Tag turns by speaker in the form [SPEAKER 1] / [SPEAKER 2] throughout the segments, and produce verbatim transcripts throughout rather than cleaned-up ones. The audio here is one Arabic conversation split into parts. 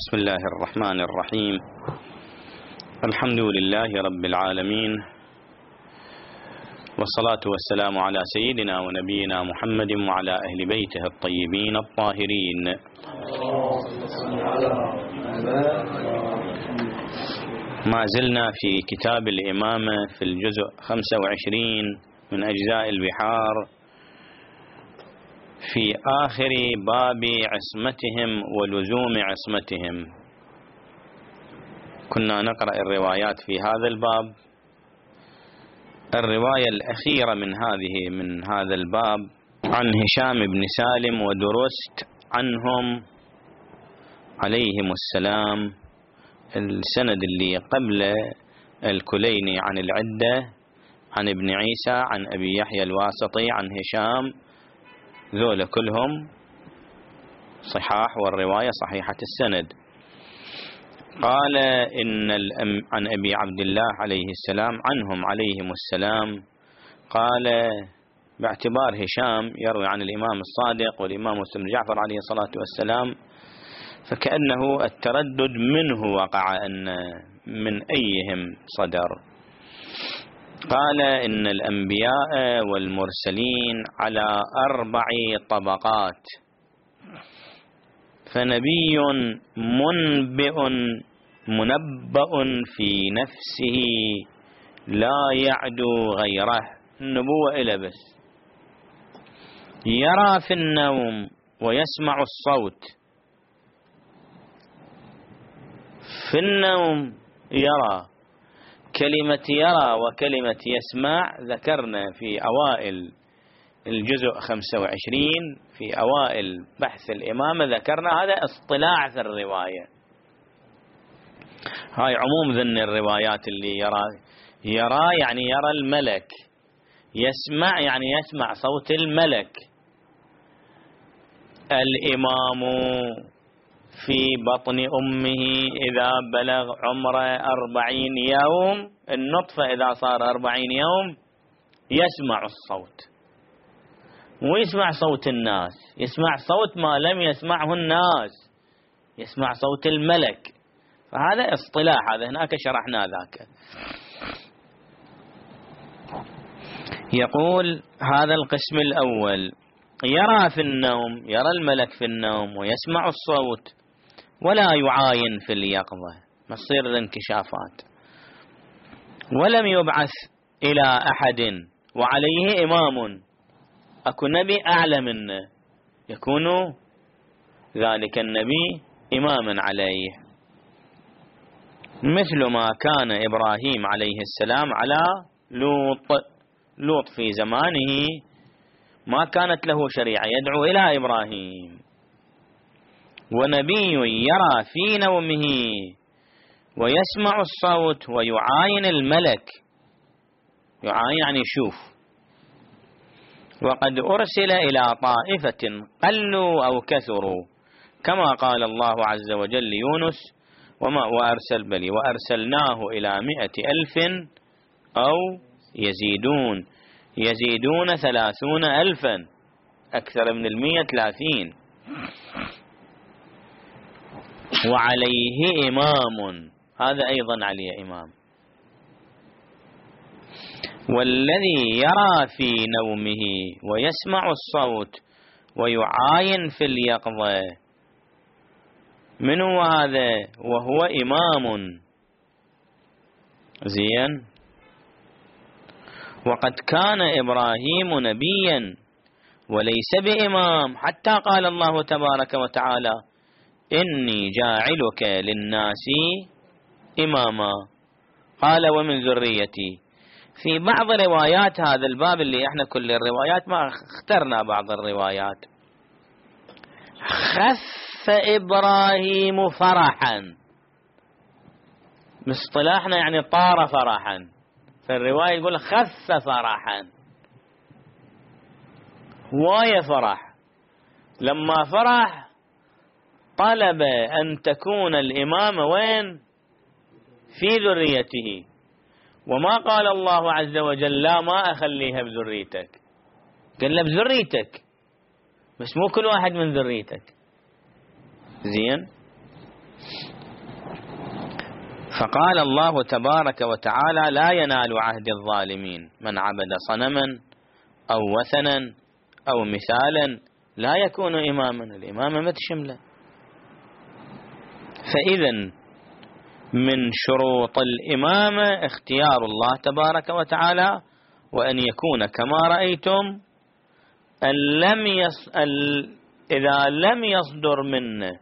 [SPEAKER 1] بسم الله الرحمن الرحيم. الحمد لله رب العالمين، والصلاة والسلام على سيدنا ونبينا محمد وعلى أهل بيته الطيبين الطاهرين. ما زلنا في كتاب الإمامة في الجزء خمسة وعشرين من أجزاء البحار في آخر باب عصمتهم ولزوم عصمتهم. كنا نقرأ الروايات في هذا الباب. الرواية الأخيرة من هذه من هذا الباب عن هشام بن سالم ودرست عنهم عليهم السلام السند اللي قبل الكليني عن العدة عن ابن عيسى عن أبي يحيى الواسطي عن هشام، ذولا كلهم صحاح والرواية صحيحة السند. قال إن الأم عن أبي عبد الله عليه السلام عنهم عليهم السلام، قال باعتبار هشام يروي عن الإمام الصادق والإمام مسلم جعفر عليه الصلاة والسلام، فكأنه التردد منه وقع أن من أيهم صدر. قال إن الأنبياء والمرسلين على أربع طبقات، فنبي منبئ منبأ في نفسه لا يعدو غيره، النبوة إلى بس يرى في النوم ويسمع الصوت. في النوم يرى، كلمة يرى وكلمة يسمع ذكرنا في أوائل الجزء خمسة وعشرين، في أوائل بحث الإمامة ذكرنا هذا اصطلاح في الرواية. هاي عموم ذن الروايات اللي يرى يرى يعني يرى الملك، يسمع يعني يسمع صوت الملك. الإمام في بطن أمه إذا بلغ عمره أربعين يوم، النطفة إذا صار أربعين يوم يسمع الصوت، ويسمع صوت الناس، يسمع صوت ما لم يسمعه الناس، يسمع صوت الملك. فهذا اصطلاح، هذا هناك شرحنا ذاك. يقول هذا القسم الأول يرى في النوم، يرى الملك في النوم ويسمع الصوت ولا يعاين في اليقظة، ما تصير الانكشافات. ولم يبعث إلى أحد وعليه إمام، أكو نبي أعلى منه يكون ذلك النبي إماما عليه، مثل ما كان إبراهيم عليه السلام على لوط. لوط في زمانه ما كانت له شريعة يدعو إلى إبراهيم. ونبي يرى في نومه ويسمع الصوت ويعاين الملك، يعاين يعني يشوف. وقد أرسل إلى طائفة قلوا أو كثروا، كما قال الله عز وجل ليونس وما وأرسل بلي وأرسلناه إلى مئة ألف أو يزيدون، يزيدون ثلاثون ألفا، أكثر من المئة ثلاثين. وعليه إمام، هذا أيضا عليه إمام. والذي يرى في نومه ويسمع الصوت ويعاين في اليقظة، من هو هذا؟ وهو إمام. زين. وقد كان إبراهيم نبيا وليس بإمام، حتى قال الله تبارك وتعالى إني جاعلك للناس إماما، قال ومن ذريتي. في بعض روايات هذا الباب اللي احنا كل الروايات ما اخترنا بعض الروايات، خف إبراهيم فرحا، باصطلاحنا يعني طار فرحا، فالرواية يقول خف فرحا، هواية فرح. لما فرح طلب أن تكون الإمامة وين؟ في ذريته. وما قال الله عز وجل لا ما أخليها بذريتك، قال له بذريتك، بس مو كل واحد من ذريتك. زين. فقال الله تبارك وتعالى: لا ينال عهد الظالمين من عبد صنما أو وثنا أو مثالا لا يكون إماما. الإمامة ما تشمله. فإذا من شروط الإمامة اختيار الله تبارك وتعالى، وأن يكون كما رأيتم أن لم يص... ال... إذا لم يصدر منه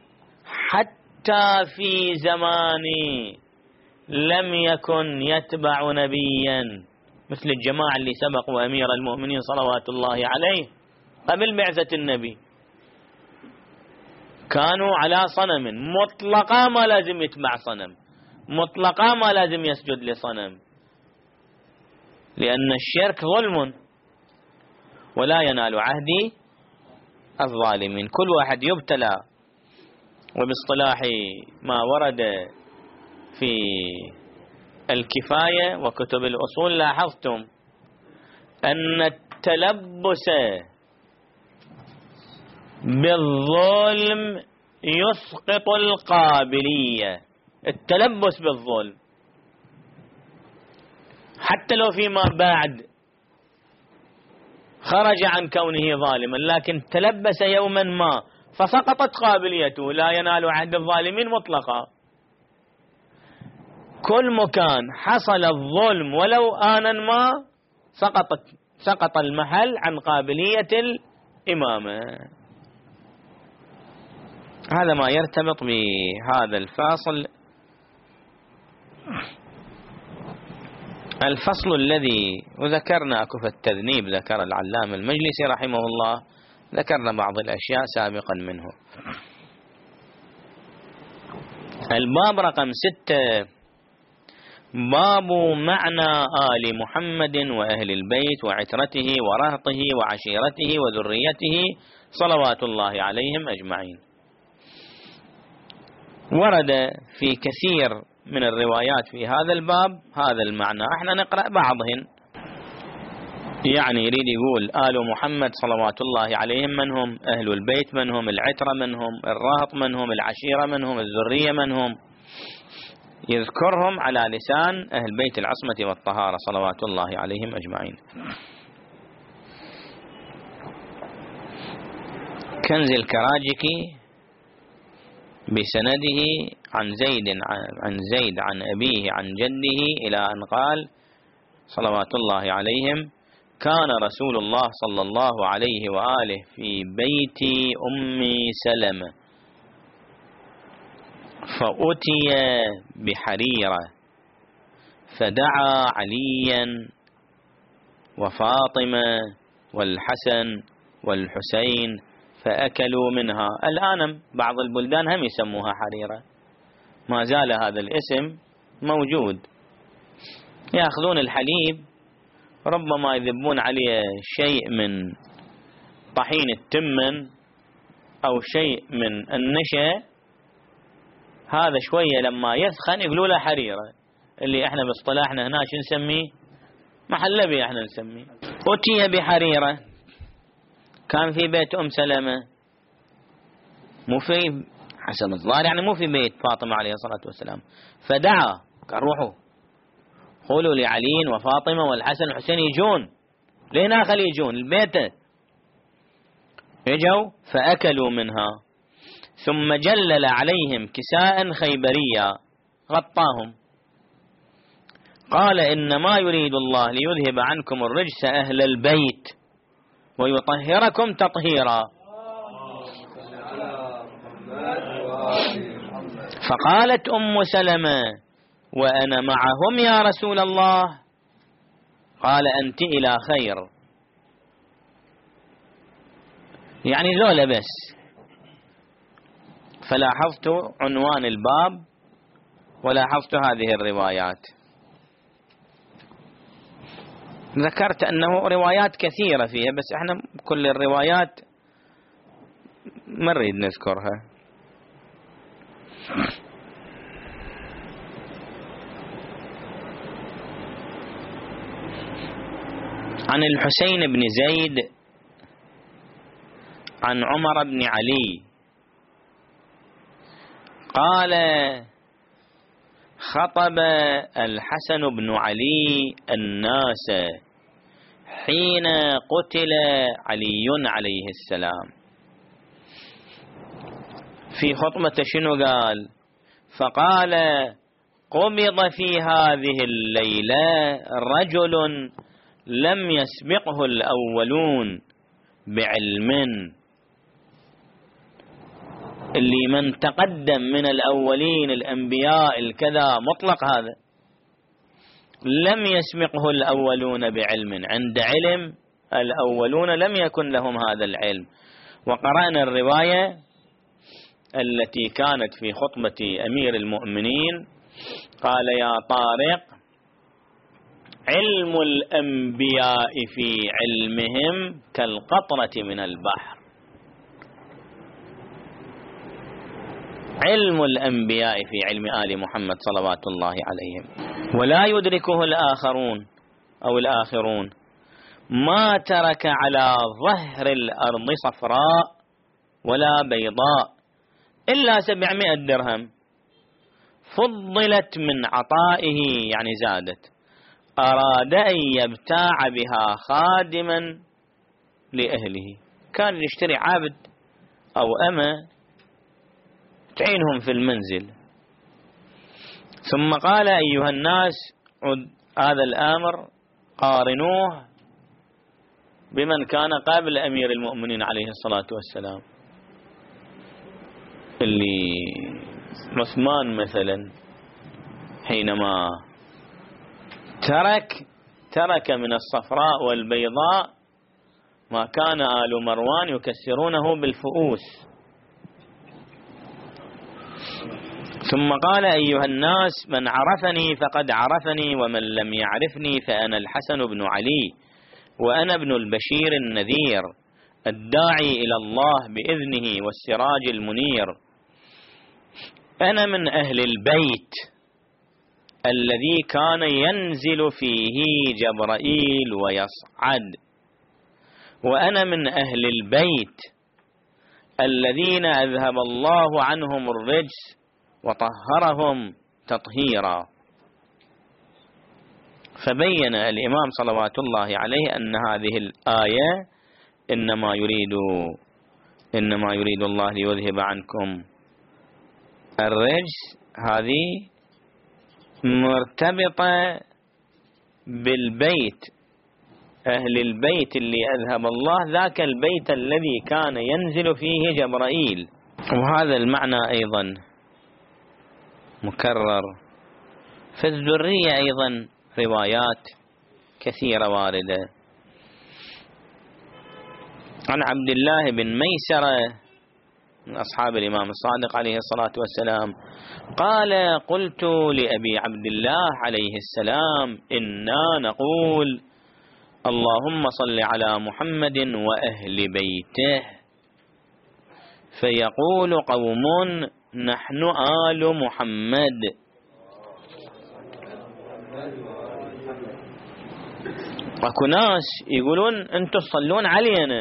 [SPEAKER 1] حتى في زماني لم يكن يتبع نبيا، مثل الجماعة اللي سبقوا أمير المؤمنين صلوات الله عليه قبل بعثة النبي، كانوا على صنم مطلقا، ما لازم يتبع صنم مطلقا، ما لازم يسجد لصنم، لأن الشرك ظلم ولا ينال عهد الظالمين. كل واحد يبتلى. وباصطلاح ما ورد في الكفاية وكتب الأصول لاحظتم أن التلبس بالظلم يسقط القابلية. التلبس بالظلم حتى لو فيما بعد خرج عن كونه ظالما، لكن تلبس يوما ما فسقطت قابليته، لا ينال عهد الظالمين مطلقا. كل مكان حصل الظلم ولو آنا ما سقطت سقط المحل عن قابلية الإمامة. هذا ما يرتبط بهذا الفاصل. الفصل الذي وذكرنا أكو في التذنيب، ذكر العلامة المجلسي رحمه الله، ذكرنا بعض الأشياء سابقا منه. الباب رقم ستة، باب معنى آل محمد وأهل البيت وعترته ورهطه وعشيرته وذريته صلوات الله عليهم أجمعين. ورد في كثير من الروايات في هذا الباب هذا المعنى، احنا نقرأ بعضهن. يعني يريد يقول آل محمد صلوات الله عليهم من هم؟ أهل البيت من هم؟ العترة من هم؟ الرهط من هم؟ العشيرة من هم؟ الذرية من هم؟ يذكرهم على لسان أهل بيت العصمة والطهارة صلوات الله عليهم أجمعين. كنز الكراجكي بسنده عن زيد عن زيد عن أبيه عن جده إلى أن قال صلوات الله عليهم: كان رسول الله صلى الله عليه وآله في بيت أم سلمة فأتي بحريرة فدعا عليا وفاطمة والحسن والحسين فأكلوا منها. الآن بعض البلدان هم يسموها حريرة، ما زال هذا الاسم موجود. يأخذون الحليب ربما يذبون عليه شيء من طحين التمن أو شيء من النشا، هذا شوية لما يسخن يقولوا له حريرة، اللي احنا باصطلاحنا هنا شو نسميه؟ محلبي احنا نسميه. أتي بحريرة، كان في بيت أم سلمة، مو في حسن الظاهر يعني مو في بيت فاطمة عليه الصلاة والسلام. فدعا قال روحوا قولوا لعلي وفاطمة والحسن والحسين يجون لهنا، خلي يجون البيت. يجوا فأكلوا منها، ثم جلل عليهم كساء خيبريا غطاهم، قال: إنما يريد الله ليذهب عنكم الرجس أهل البيت ويطهركم تطهيرا. فقالت أم سلمة: وأنا معهم يا رسول الله. قال: أنت إلى خير. يعني ذولا بس. فلاحظت عنوان الباب ولاحظت هذه الروايات. ذكرت أنه روايات كثيرة فيها، بس احنا كل الروايات ما نريد نذكرها. عن الحسين بن زيد عن عمر بن علي قال خطب الحسن بن علي الناس حين قتل علي عليه السلام. في خطبة شنو قال؟ فقال قبض في هذه الليلة رجل لم يسبقه الأولون بعلم، اللي من تقدم من الأولين الأنبياء الكذا مطلق هذا، لم يسبقه الأولون بعلم، عند علم الأولون لم يكن لهم هذا العلم. وقرأنا الرواية التي كانت في خطبة أمير المؤمنين، قال يا طارق علم الأنبياء في علمهم كالقطرة من البحر. علم الأنبياء في علم آل محمد صلوات الله عليهم ولا يدركه الآخرون أو الآخرون. ما ترك على ظهر الأرض صفراء ولا بيضاء إلا سبعمائة درهم، فضلت من عطائه يعني زادت، أراد أن يبتاع بها خادما لأهله، كان يشتري عبد أو أمة تعينهم في المنزل. ثم قال أيها الناس هذا الأمر قارنوه بمن كان قبل أمير المؤمنين عليه الصلاة والسلام، اللي عثمان مثلا حينما ترك ترك من الصفراء والبيضاء ما كان آل مروان يكسرونه بالفؤوس. ثم قال أيها الناس من عرفني فقد عرفني ومن لم يعرفني فأنا الحسن بن علي وأنا ابن البشير النذير الداعي إلى الله بإذنه والسراج المنير. أنا من أهل البيت الذي كان ينزل فيه جبرائيل ويصعد، وأنا من أهل البيت الذين أذهب الله عنهم الرجس وطهرهم تطهيرا. فبين الإمام صلوات الله عليه أن هذه الآية إنما يريد إنما يريد الله ليذهب عنكم الرجس، هذه مرتبطة بالبيت، أهل البيت اللي أذهب الله ذاك البيت الذي كان ينزل فيه جبرائيل. وهذا المعنى أيضا مكرر في الذرية، أيضا روايات كثيرة واردة عن عبد الله بن ميسرة من أصحاب الإمام الصادق عليه الصلاة والسلام قال قلت لأبي عبد الله عليه السلام إنا نقول اللهم صل على محمد وأهل بيته، فيقول قوم نحن آل محمد، اكو ناس يقولون انتم تصلون علينا،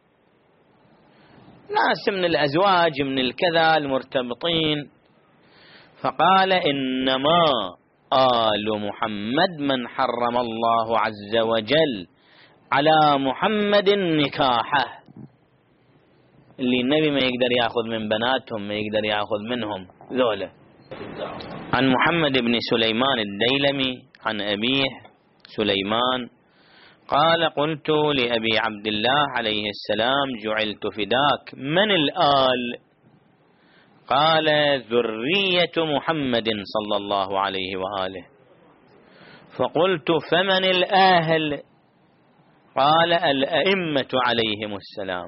[SPEAKER 1] ناس من الأزواج من الكذا المرتبطين. فقال إنما آل محمد من حرم الله عز وجل على محمد نكاحه، اللي النبي ما يقدر يأخذ من بناتهم ما يقدر يأخذ منهم ذولا. عن محمد بن سليمان الديلمي عن أبيه سليمان قال قلت لأبي عبد الله عليه السلام جعلت فداك من الآل؟ قال ذرية محمد صلى الله عليه وآله. فقلت فمن الأهل؟ قال الأئمة عليهم السلام.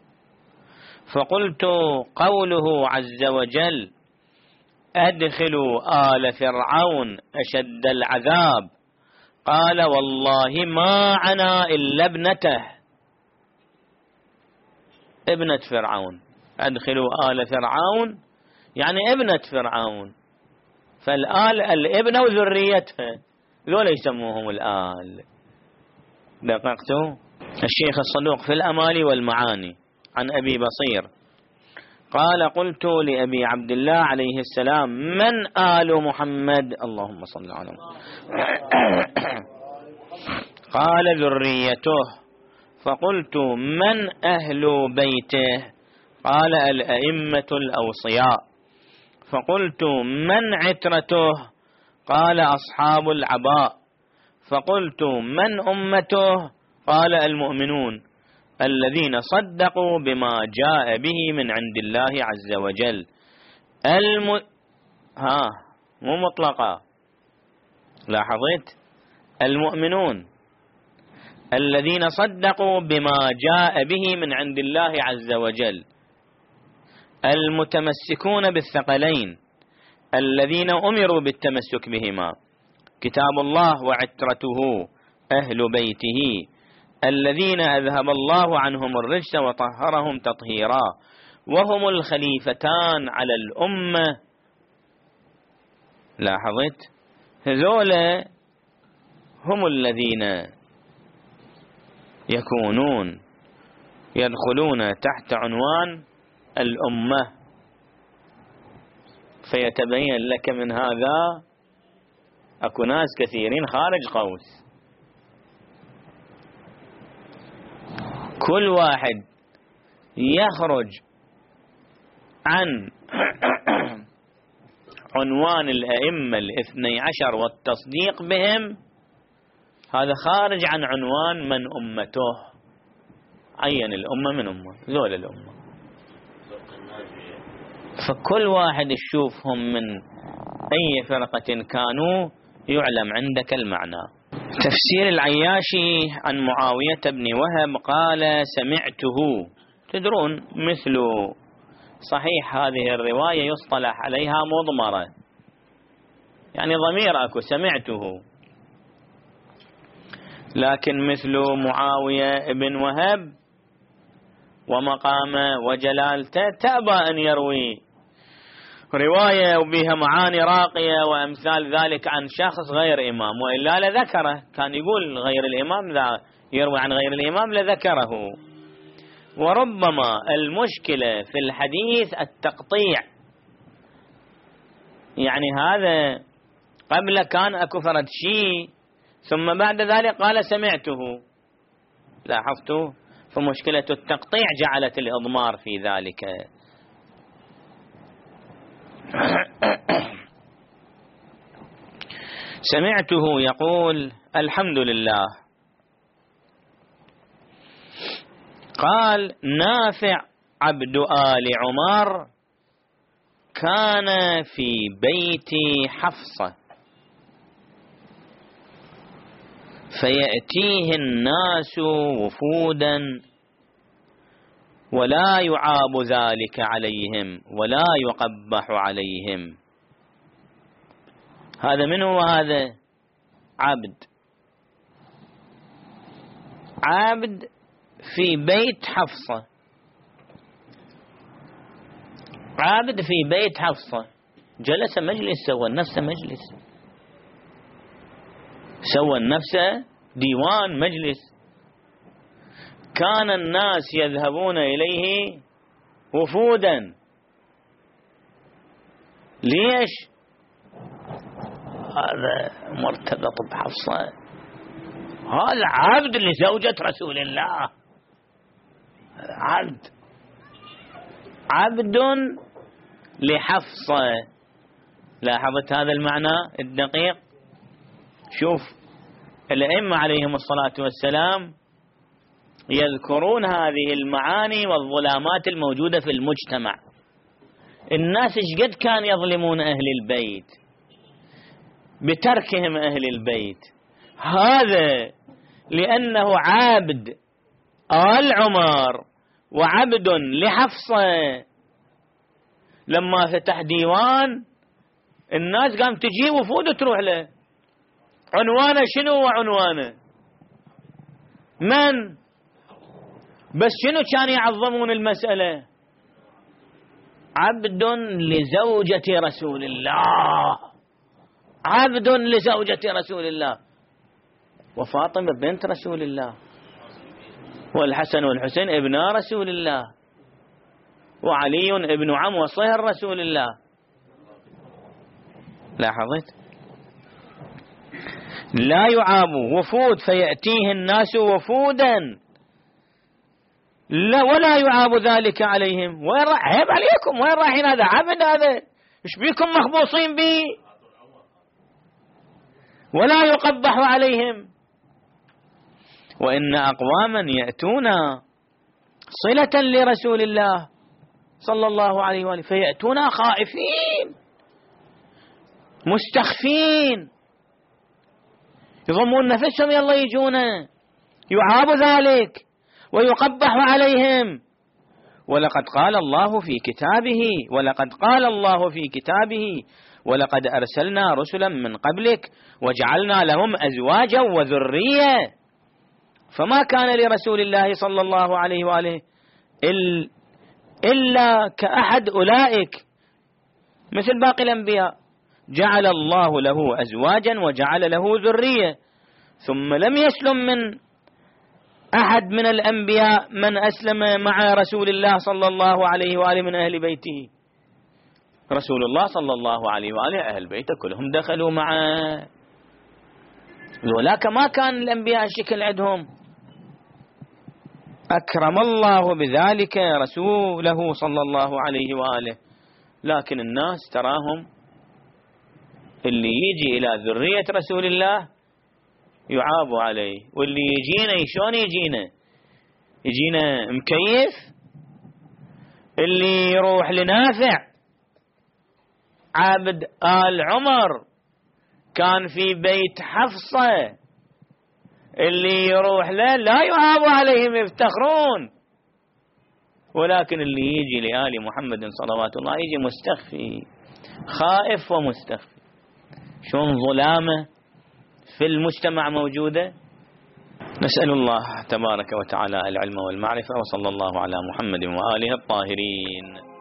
[SPEAKER 1] فقلت قوله عز وجل أدخلوا آل فرعون أشد العذاب، قال والله ما عنا إلا ابنته، ابنة فرعون، أدخلوا آل فرعون يعني ابنة فرعون، فالآل الابنة وذريتها ذولا يسموهم الآل. دققتوا؟ الشيخ الصدوق في الأمالي والمعاني عن أبي بصير قال قلت لأبي عبد الله عليه السلام من آل محمد؟ اللهم صل على محمد. قال ذريته. فقلت من أهل بيته؟ قال الأئمة الأوصياء. فقلت من عترته؟ قال أصحاب العباء. فقلت من أمته؟ قال المؤمنون الذين صدقوا بما جاء به من عند الله عز وجل. الم... ها مو مطلقة، لاحظت؟ المؤمنون الذين صدقوا بما جاء به من عند الله عز وجل، المتمسكون بالثقلين الذين أمروا بالتمسك بهما، كتاب الله وعترته أهل بيته الذين أذهب الله عنهم الرجس وطهرهم تطهيرا، وهم الخليفتان على الأمة. لاحظت؟ هذول هم الذين يكونون يدخلون تحت عنوان الأمة. فيتبين لك من هذا أكو ناس كثيرين خارج قوس، كل واحد يخرج عن عنوان الأئمة الاثني عشر والتصديق بهم، هذا خارج عن عنوان من أمته. عين الأمة من أمة ذول الأمة. فكل واحد يشوفهم من أي فرقة كانوا يعلم عندك المعنى. تفسير العياشي عن معاوية بن وهب قال سمعته. تدرون مثل صحيح هذه الرواية يصطلح عليها مضمرة، يعني ضمير أكو سمعته، لكن مثل معاوية بن وهب ومقامه وجلالته تأبى أن يروي رواية وبها معاني راقية وأمثال ذلك عن شخص غير إمام، وإلا لذكره. كان يقول غير الإمام لا يروي عن غير الإمام لذكره. وربما المشكلة في الحديث التقطيع، يعني هذا قبل كان أكو فرد شيء ثم بعد ذلك قال سمعته، لاحظتوا؟ فمشكلة التقطيع جعلت الإضمار في ذلك. سمعته يقول الحمد لله. قال نافع عبد آل عمر كان في بيت حفصة فيأتيه الناس وفودا ولا يعاب ذلك عليهم ولا يقبح عليهم. هذا من هو هذا؟ عبد عبد في بيت حفصة، عابد في بيت حفصة، جلس مجلس، سوى النفس مجلس، سوى النفس ديوان مجلس. كان الناس يذهبون إليه وفودا. ليش؟ هذا مرتبط بحفصة، هذا عبد لزوجة رسول الله، عبد عبد لحفصة. لاحظت هذا المعنى الدقيق؟ شوف الأئمة عليهم الصلاة والسلام يذكرون هذه المعاني والظلامات الموجودة في المجتمع. الناس ايش قد كان يظلمون أهل البيت بتركهم أهل البيت، هذا لأنه عبد آل عمر وعبد لحفصة. لما فتح ديوان الناس قام تجي وفود تروح له. عنوانه شنو هو عنوانه؟ من؟ بس شنو كان يعظمون المسألة؟ عبد لزوجة رسول الله، عبد لزوجة رسول الله، وفاطمة بنت رسول الله، والحسن والحسين ابنا رسول الله، وعلي ابن عم وصهر رسول الله. لاحظت؟ لا يعاب وفود فيأتيه الناس وفودا، لا ولا يعاب ذلك عليهم. وين عيب عليكم، وين رايحين؟ هذا عبد، هذا ايش بيكم مخبوصين به؟ ولا يقبح عليهم. وإن أقواما يأتون صلة لرسول الله صلى الله عليه وآله فيأتون خائفين مستخفين يضمون نفسهم يلا يجونا، يعاب ذلك ويقبح عليهم. ولقد قال الله في كتابه ولقد قال الله في كتابه ولقد أرسلنا رسلا من قبلك وجعلنا لهم أزواجا وذرية. فما كان لرسول الله صلى الله عليه وآله إلا كأحد أولئك مثل باقي الأنبياء، جعل الله له أزواجا وجعل له ذرية. ثم لم يسلم من أحد من الأنبياء من أسلم مع رسول الله صلى الله عليه وآله من أهل بيته. رسول الله صلى الله عليه وآله أهل بيته كلهم دخلوا معه، ولكن ما كان الأنبياء الشكل عندهم. أكرم الله بذلك رسوله صلى الله عليه وآله. لكن الناس تراهم اللي يجي إلى ذرية رسول الله يعاب عليه، واللي يجينا شلون يجينا؟ يجينا مكيف. اللي يروح لنافع عابد آل عمر كان في بيت حفصة، اللي يروح له لا يعاب عليهم يفتخرون. ولكن اللي يجي لآل محمد صلوات الله يجي مستخفي خائف ومستخفي. شلون ظلامة في المجتمع موجودة. نسأل الله تبارك وتعالى العلم والمعرفة، وصلى الله على محمد وآله الطاهرين.